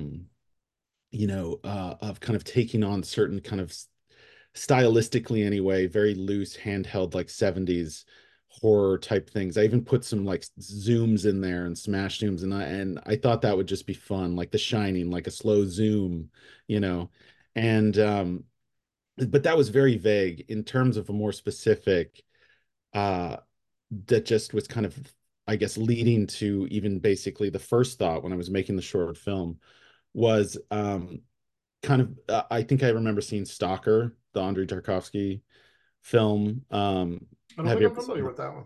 Speaker 2: of kind of taking on certain kind of stylistically anyway, very loose handheld like 70s horror type things. I even put some like zooms in there and smash zooms, and I thought that would just be fun, like The Shining, like a slow zoom, you know. And but that was very vague in terms of a more specific uh that just was kind of, I guess, leading to even basically the first thought when I was making the short film was kind of I think I remember seeing Stalker, the Andrei Tarkovsky film.
Speaker 1: I don't
Speaker 2: Have
Speaker 1: think
Speaker 2: you
Speaker 1: I'm
Speaker 2: ever
Speaker 1: familiar
Speaker 2: seen it?
Speaker 1: with that one.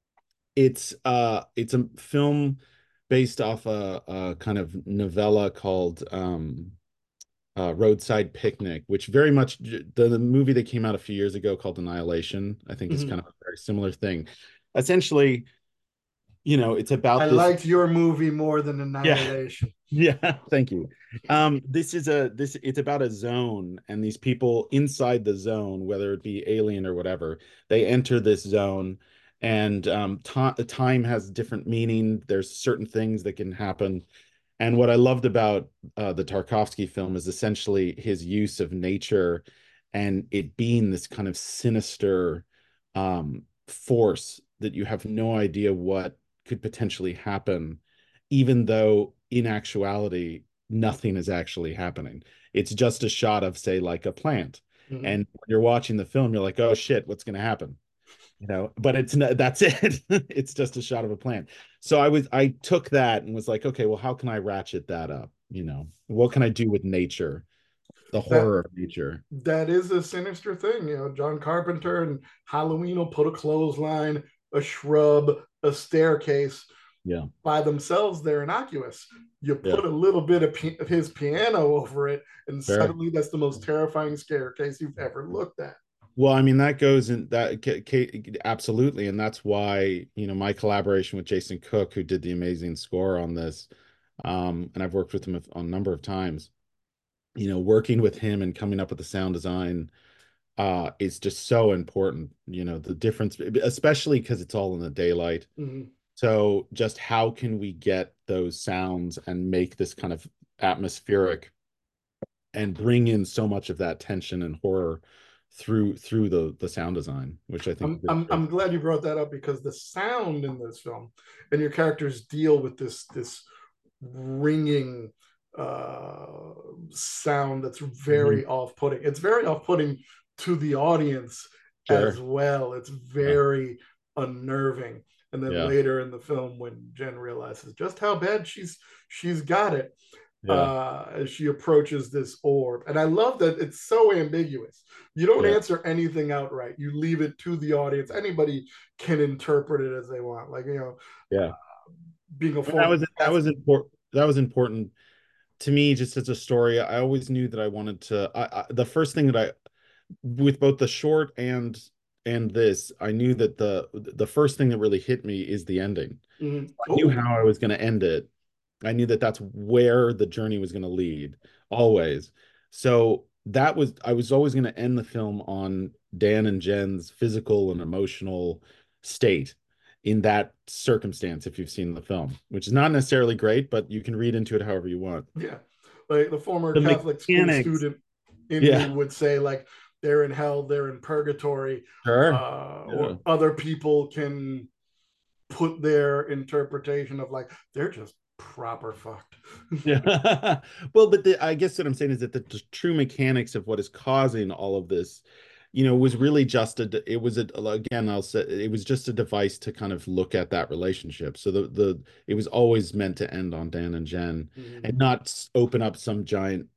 Speaker 2: It's a film based off a kind of novella called Roadside Picnic, which very much the movie that came out a few years ago called Annihilation, I think is
Speaker 1: Mm-hmm.
Speaker 2: kind of a very similar thing. Essentially, it's
Speaker 1: I
Speaker 2: about this.
Speaker 1: liked your movie more than
Speaker 2: Yeah.
Speaker 1: Annihilation.
Speaker 2: Yeah, thank you. This it's about a zone, and these people inside the zone, whether it be alien or whatever, they enter this zone, and time has different meaning. There's certain things that can happen. And what I loved about the Tarkovsky film is essentially his use of nature and it being this kind of sinister force that you have no idea what could potentially happen, even though in actuality, nothing is actually happening. It's just a shot of, say, like a plant.
Speaker 1: Mm-hmm.
Speaker 2: And when you're watching the film, you're like, oh shit, what's going to happen? But it's not, that's it. It's just a shot of a plant. So I took that and was like, okay, well, how can I ratchet that up? What can I do with nature the
Speaker 1: That
Speaker 2: horror of nature.
Speaker 1: that is a sinister thing. John Carpenter and Halloween will put a clothesline, a shrub, a staircase.
Speaker 2: Yeah,
Speaker 1: By themselves, they're innocuous. You
Speaker 2: yeah,
Speaker 1: put a little bit of his piano over it, and
Speaker 2: sure.
Speaker 1: suddenly that's the most terrifying staircase you've ever looked at.
Speaker 2: Well, I mean, that goes in that absolutely, and that's why, my collaboration with Jason Cook, who did the amazing score on this, and I've worked with him a number of times. Working with him and coming up with the sound design is just so important. The difference, especially because it's all in the daylight.
Speaker 1: Mm-hmm.
Speaker 2: So just how can we get those sounds and make this kind of atmospheric and bring in so much of that tension and horror through the sound design, which I think
Speaker 1: I'm,
Speaker 2: is really
Speaker 1: I'm
Speaker 2: great.
Speaker 1: I'm glad you brought that up because the sound in this film and your characters deal with this ringing uh, sound that's
Speaker 2: Mhm.
Speaker 1: very off-putting. It's very off-putting to the audience as
Speaker 2: Sure.
Speaker 1: well. It's
Speaker 2: Yeah.
Speaker 1: very unnerving. And then
Speaker 2: Yeah.
Speaker 1: later in the film, when Jen realizes just how bad she's got it,
Speaker 2: Yeah.
Speaker 1: as she approaches this orb. And I love that it's so ambiguous. You don't
Speaker 2: Yeah.
Speaker 1: answer anything outright. You leave it to the audience. Anybody can interpret it as they want. Like,
Speaker 2: Yeah.
Speaker 1: being a
Speaker 2: I mean, that
Speaker 1: former
Speaker 2: was that was
Speaker 1: athlete.
Speaker 2: important. That was important to me, just as a story. I always knew that I wanted to. The first thing that with both the short and this, I knew that the first thing that really hit me is the ending.
Speaker 1: Mm-hmm.
Speaker 2: I knew
Speaker 1: Oh,
Speaker 2: how I was going to end it. I knew that that's where the journey was going to lead, always. So I was always going to end the film on Dan and Jen's physical and emotional state in that circumstance, if you've seen the film, which is not necessarily great, but you can read into it however you want.
Speaker 1: yeah. Like the former
Speaker 2: The
Speaker 1: Catholic school
Speaker 2: mechanics.
Speaker 1: student in me
Speaker 2: Yeah,
Speaker 1: would say, like, they're in hell, they're in purgatory,
Speaker 2: sure. Yeah.
Speaker 1: or other people can put their interpretation of like they're just proper fucked.
Speaker 2: Yeah. Well, but I guess what I'm saying is that the true mechanics of what is causing all of this, was really just it was again, I'll say it was just a device to kind of look at that relationship. So it was always meant to end on Dan and Jen
Speaker 1: Mm-hmm.
Speaker 2: and not open up some giant,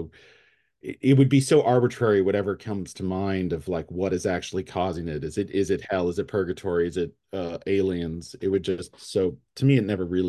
Speaker 2: it would be so arbitrary, whatever comes to mind of like what is actually causing it. Is it hell? Is it purgatory? Is it aliens? It would just, so to me, it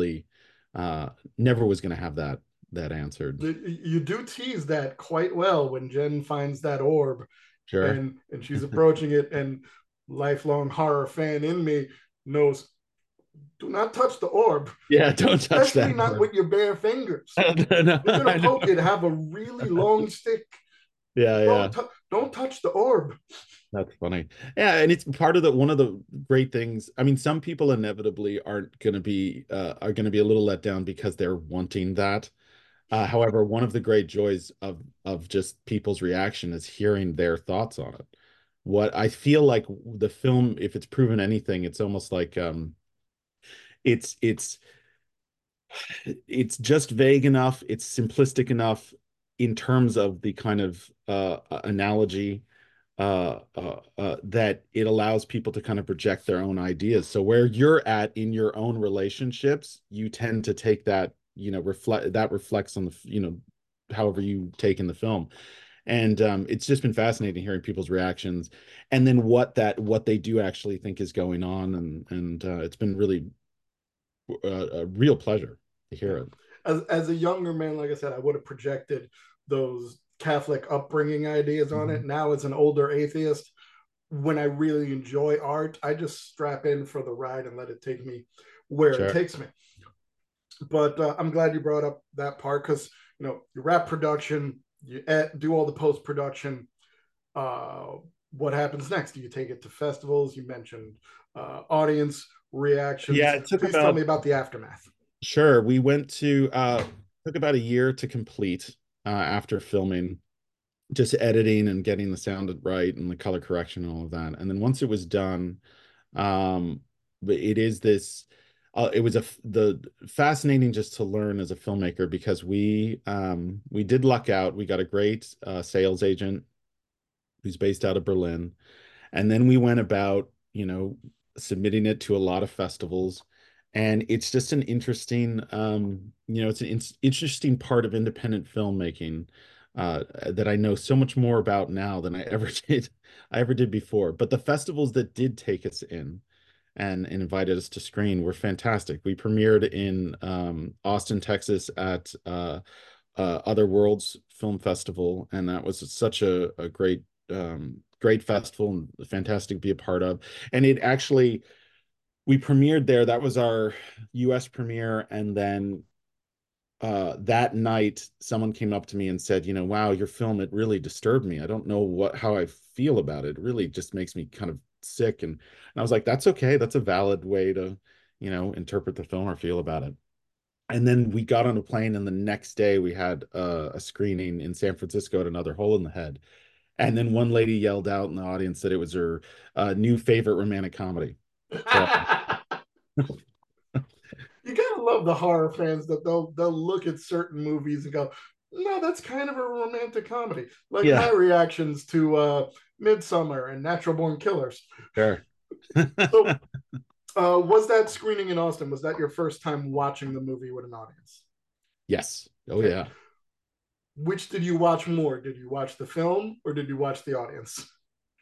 Speaker 2: never was going to have that answered.
Speaker 1: You do tease that quite well when Jen finds that orb
Speaker 2: Sure.
Speaker 1: and she's approaching it, and lifelong horror fan in me knows, do not touch the orb,
Speaker 2: Yeah, don't touch
Speaker 1: especially
Speaker 2: that
Speaker 1: not
Speaker 2: word.
Speaker 1: with your bare fingers.
Speaker 2: No,
Speaker 1: You're gonna
Speaker 2: I
Speaker 1: poke it,
Speaker 2: know.
Speaker 1: have a really long stick.
Speaker 2: Yeah, yeah.
Speaker 1: Don't touch the orb.
Speaker 2: That's funny. Yeah, and it's part of the one of the great things. I mean, some people inevitably are going to be a little let down because they're wanting that. However, one of the great joys of just people's reaction is hearing their thoughts on it. What I feel like the film, if it's proven anything, it's almost like it's it's it's just vague enough, it's simplistic enough in terms of the kind of analogy that it allows people to kind of project their own ideas. So where you're at in your own relationships, you tend to take that, reflects on however you take in the film. And it's just been fascinating hearing people's reactions and then what they do actually think is going on. And it's been really a real pleasure to hear
Speaker 1: Yeah.
Speaker 2: it.
Speaker 1: As a younger man, like I said, I would have projected those Catholic upbringing ideas on it.
Speaker 2: Mhm.
Speaker 1: Now, as an older atheist, when I really enjoy art, I just strap in for the ride and let it take me where it
Speaker 2: Sure.
Speaker 1: takes me. But I'm glad you brought up that part because you wrap production, you do all the post production. Uh, what happens next? Do you take it to festivals? You mentioned audience
Speaker 2: Yeah,
Speaker 1: reactions.
Speaker 2: it took
Speaker 1: Please tell
Speaker 2: about
Speaker 1: me about the aftermath.
Speaker 2: Sure. We went to took about a year to complete after filming, just editing and getting the sound right and the color correction and all of that. And then once it was done, but it was the fascinating just to learn as a filmmaker because we did luck out. We got a great sales agent who's based out of Berlin. And then we went about, submitting it to a lot of festivals. And it's just an interesting, it's an interesting part of independent filmmaking. that I know so much more about now than I ever did before. But the festivals that did take us in and invited us to screen were fantastic. We premiered in Austin, Texas at Other Worlds Film Festival, and that was such a great great festival and fantastic to be a part of. And it actually we premiered there. That was our US premiere, and then that night someone came up to me and said, wow, your film, it really disturbed me. I don't know how I feel about it. It really just makes me kind of sick. And I was like, that's okay. That's a valid way to, interpret the film or feel about it. And then we got on a plane, and the next day we had a screening in San Francisco at Another Hole in the Head. And then one lady yelled out in the audience that it was her new favorite romantic comedy. So
Speaker 1: You gotta love the horror fans that they'll look at certain movies and go, no, that's kind of a romantic comedy. Like my
Speaker 2: yeah,
Speaker 1: reactions to Midsummer and Natural Born Killers.
Speaker 2: sure.
Speaker 1: So, was that screening in Austin? Was that your first time watching the movie with an audience?
Speaker 2: Yes. Oh
Speaker 1: Okay.
Speaker 2: yeah.
Speaker 1: Which did you watch more? Did you watch the film or did you watch the audience?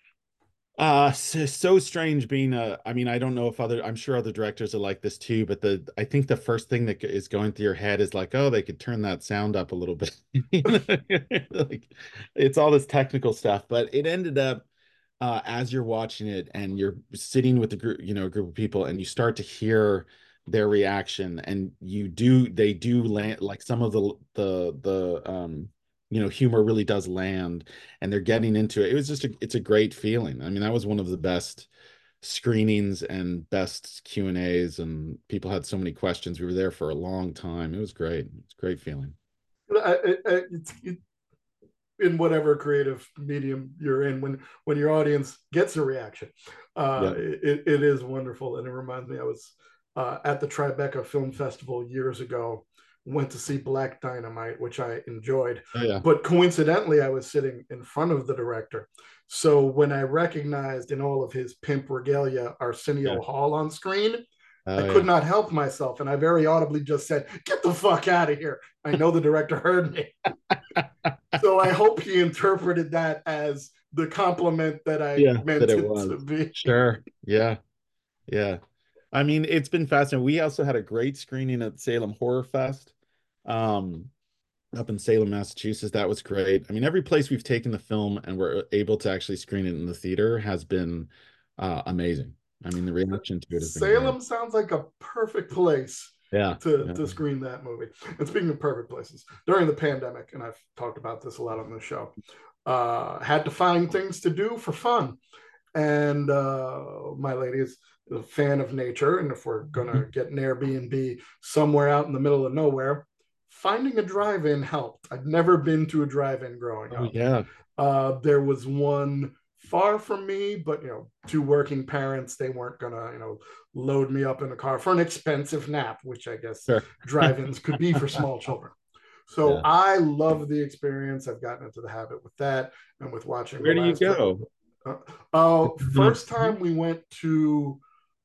Speaker 2: So strange being I mean, I don't know if I'm sure other directors are like this too, but I think the first thing that is going through your head is like, oh, they could turn that sound up a little bit. Like, it's all this technical stuff, but it ended up, as you're watching it and you're sitting with a group, a group of people, and you start to hear their reaction, and they do land, like some of the humor really does land, and they're getting into it. It's a great feeling. I mean, that was one of the best screenings and best Q&As, and people had so many questions. We were there for a long time. It was great. It's a great feeling.
Speaker 1: In whatever creative medium you're in, when your audience gets a reaction,
Speaker 2: Yeah.
Speaker 1: it is wonderful. And it reminds me, I was at the Tribeca Film Festival years ago, went to see Black Dynamite, which I enjoyed,
Speaker 2: Oh yeah.
Speaker 1: but coincidentally I was sitting in front of the director, so when I recognized in all of his pimp regalia
Speaker 2: Yeah.
Speaker 1: Arsenio Hall on screen, I
Speaker 2: Oh
Speaker 1: could
Speaker 2: yeah.
Speaker 1: not help myself, and I very audibly just said, "Get the fuck out of here." I know the director heard me. So I hope he interpreted that as the compliment that I
Speaker 2: Yeah, that
Speaker 1: meant
Speaker 2: it
Speaker 1: it to
Speaker 2: was.
Speaker 1: be.
Speaker 2: Sure. Yeah. Yeah. I mean, it's been fascinating. We also had a great screening at Salem Horror Fest, um, up in Salem, Massachusetts. That was great. I mean, every place we've taken the film and we're able to actually screen it in the theater has been amazing. I mean, the reaction to it has been great.
Speaker 1: Salem sounds like a perfect place
Speaker 2: Yeah.
Speaker 1: to
Speaker 2: Yeah.
Speaker 1: screen that movie. And speaking of perfect places, during the pandemic, and I've talked about this a lot on the show, had to find things to do for fun. And my lady is a fan of nature. And if we're going to get an Airbnb somewhere out in the middle of nowhere, finding a drive in helped. I'd never been to a drive in growing
Speaker 2: Oh
Speaker 1: up.
Speaker 2: yeah.
Speaker 1: There was one far from me, but two working parents, they weren't gonna, load me up in a car for an expensive nap, which I guess
Speaker 2: Sure.
Speaker 1: drive-ins could be for small children. So
Speaker 2: Yeah.
Speaker 1: I love the experience. I've gotten into the habit with that and with watching the
Speaker 2: Where do you
Speaker 1: last.
Speaker 2: go?
Speaker 1: First time we went to,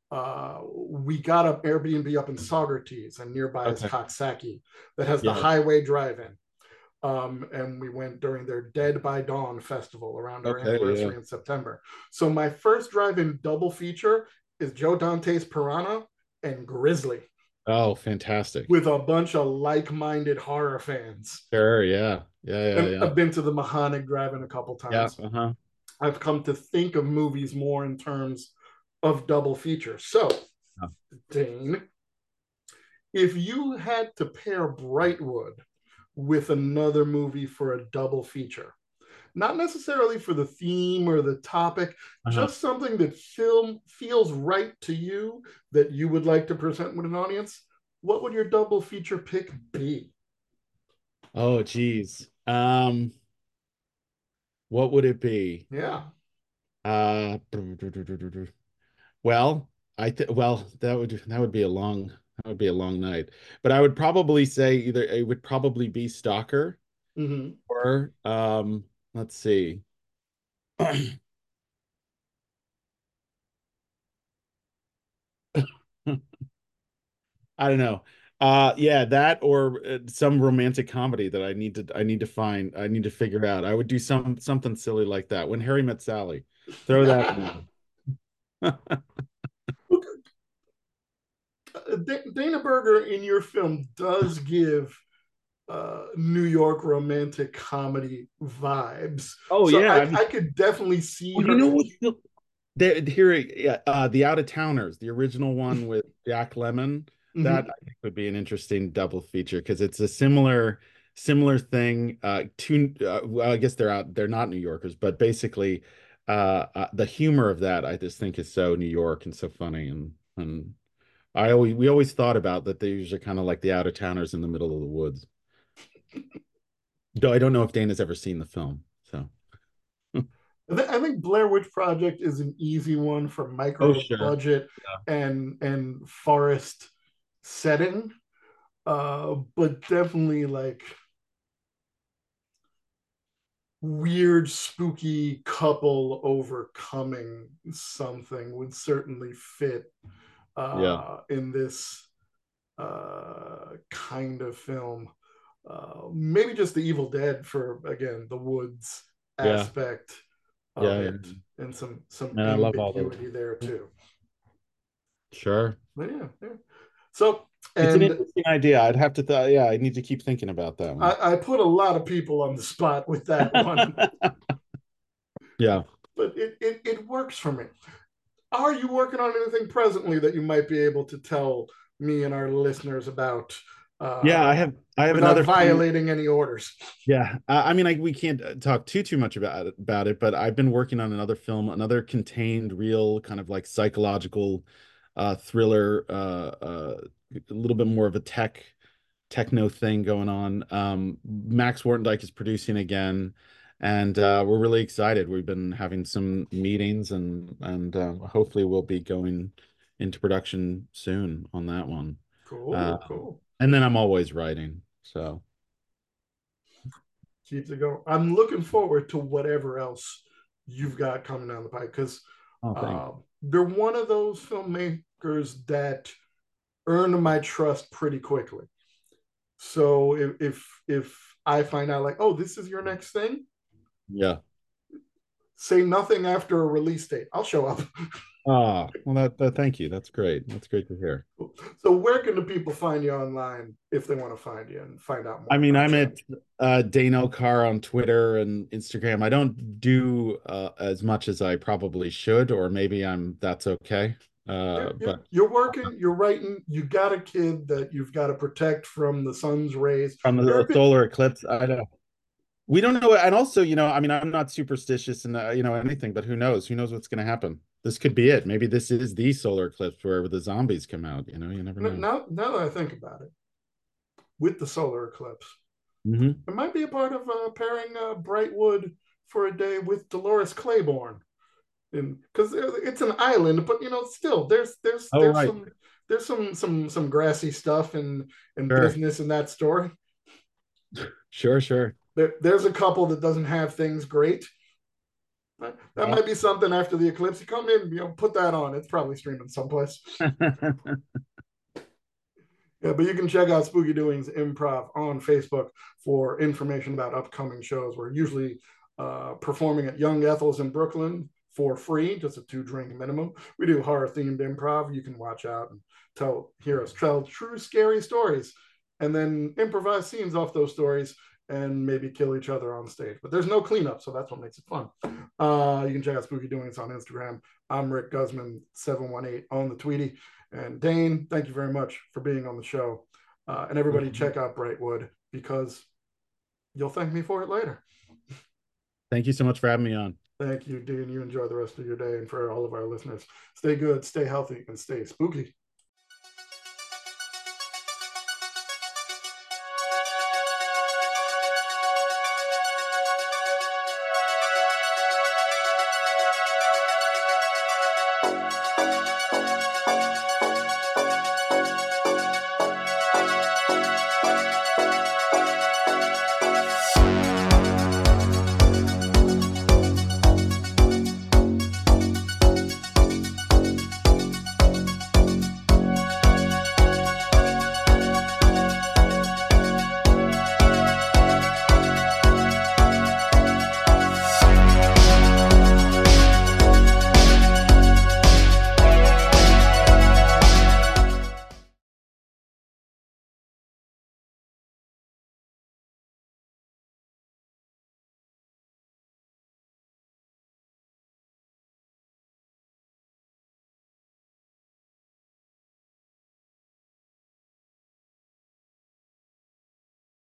Speaker 1: we got an Airbnb up in Saugerties, and nearby is
Speaker 2: Okay.
Speaker 1: Coxsackie, that has the
Speaker 2: Yeah.
Speaker 1: highway drive-in. And we went during their Dead by Dawn festival around our
Speaker 2: Okay. Yeah.
Speaker 1: anniversary in September. So my first drive-in double feature is Joe Dante's Piranha and Grizzly,
Speaker 2: Oh, fantastic.
Speaker 1: with a bunch of like-minded horror fans.
Speaker 2: Sure. Yeah. Yeah. Yeah.
Speaker 1: And
Speaker 2: Yeah.
Speaker 1: I've been to the Mahonic Drive-In a couple
Speaker 2: Yeah.
Speaker 1: times.
Speaker 2: Uh-huh.
Speaker 1: I've come to think of movies more in terms of double features. So,
Speaker 2: Yeah.
Speaker 1: Dane, if you had to pair Brightwood with another movie for a double feature, not necessarily for the theme or the topic,
Speaker 2: Uh-huh.
Speaker 1: just something that film feels right to you that you would like to present with an audience, what would your double feature pick be?
Speaker 2: Oh, geez. What would it be?
Speaker 1: Yeah.
Speaker 2: Uh, well, that would be a long night. But I would probably say either it would probably be Stalker
Speaker 1: Mm-hmm.
Speaker 2: or let's see. I don't know. Yeah, that or some romantic comedy that I need to figure out. I would do something silly like that. When Harry Met Sally. Throw that in.
Speaker 1: Dana Berger in your film does give New York romantic comedy vibes.
Speaker 2: Oh
Speaker 1: So
Speaker 2: yeah, I mean,
Speaker 1: I could definitely see
Speaker 2: well, you
Speaker 1: her.
Speaker 2: know what? Here, yeah, the Out of Towners, the original one with Jack Lemmon, that
Speaker 1: Mhm.
Speaker 2: I think would be an interesting double feature because it's a similar thing. Well, I guess they're not New Yorkers, but basically, the humor of that I just think is so New York and so funny, and we always thought about that these are kind of like the Out of Towners in the middle of the woods. Though I don't know if Dana's ever seen the film, so
Speaker 1: I think Blair Witch Project is an easy one for
Speaker 2: oh
Speaker 1: micro
Speaker 2: sure,
Speaker 1: budget
Speaker 2: yeah,
Speaker 1: and forest setting, but definitely like weird, spooky couple overcoming something would certainly fit
Speaker 2: yeah,
Speaker 1: in this kind of film. Maybe just the Evil Dead for again the woods
Speaker 2: yeah,
Speaker 1: aspect of
Speaker 2: yeah, yeah.
Speaker 1: it, and some
Speaker 2: And I love all those.
Speaker 1: ambiguity there too.
Speaker 2: Sure.
Speaker 1: But yeah, yeah. So
Speaker 2: It's an
Speaker 1: and
Speaker 2: interesting idea. I'd have to yeah, I need to keep thinking about that one.
Speaker 1: I put a lot of people on the spot with that one,
Speaker 2: Yeah.
Speaker 1: but it works for me. Are you working on anything presently that you might be able to tell me and our listeners about
Speaker 2: Yeah, I have
Speaker 1: without
Speaker 2: another film.
Speaker 1: violating any orders?
Speaker 2: Yeah. I mean, we can't talk too much about it, but I've been working on another film, another contained, real kind of like psychological thriller, a little bit more of a techno thing going on. Max Wartendijk is producing again, and we're really excited. We've been having some meetings, and hopefully we'll be going into production soon on that one.
Speaker 1: Cool,
Speaker 2: Um,
Speaker 1: cool.
Speaker 2: and then I'm always writing, so
Speaker 1: Keeps it going. I'm looking forward to whatever else you've got coming down the pipe because
Speaker 2: oh, thanks.
Speaker 1: they're one of those filmmakers that earned my trust pretty quickly. So if I find out like, oh, this is your next thing,
Speaker 2: Yeah.
Speaker 1: say nothing after a release date. I'll show up.
Speaker 2: Well, thank you. That's great. That's great to hear.
Speaker 1: So where can the people find you online if they want to find you and find out
Speaker 2: I
Speaker 1: more
Speaker 2: mean,
Speaker 1: about
Speaker 2: I'm
Speaker 1: you?
Speaker 2: at Dane Carr on Twitter and Instagram. I don't do as much as I probably should, or maybe that's okay. But
Speaker 1: You're working, you're writing, you got a kid that you've got to protect from the sun's rays.
Speaker 2: from
Speaker 1: You're
Speaker 2: the
Speaker 1: a bit,
Speaker 2: solar eclipse, I don't. We don't know, and also, I mean, I'm not superstitious and anything, but who knows? Who knows what's going to happen? This could be it. Maybe this is the solar eclipse where the zombies come out. You never know.
Speaker 1: now that I think about it, with the solar eclipse,
Speaker 2: Hmm.
Speaker 1: it might be a part of pairing Brightwood for a day with Dolores Claiborne, and because it's an island, but still
Speaker 2: Oh, right.
Speaker 1: there's some grassy stuff and
Speaker 2: Sure.
Speaker 1: business in that story.
Speaker 2: Sure, sure.
Speaker 1: There's a couple that doesn't have things great. That
Speaker 2: Yeah.
Speaker 1: might be something after the eclipse. You come in, put that on. It's probably streaming someplace. Yeah, but you can check out Spooky Doings Improv on Facebook for information about upcoming shows. We're usually performing at Young Ethel's in Brooklyn for free, just a 2-drink minimum. We do horror themed improv. You can watch out and hear us tell true scary stories and then improvise scenes off those stories and maybe kill each other on stage. But there's no cleanup, so that's what makes it fun. You can check out Spooky Doings on Instagram. I'm Rick Guzman, 718 on the Tweety. And Dane, thank you very much for being on the show. And everybody, check out Brightwood because you'll thank me for it later.
Speaker 2: Thank you so much for having me on.
Speaker 1: Thank you, Dean. You enjoy the rest of your day. And for all of our listeners, stay good, stay healthy, and stay spooky.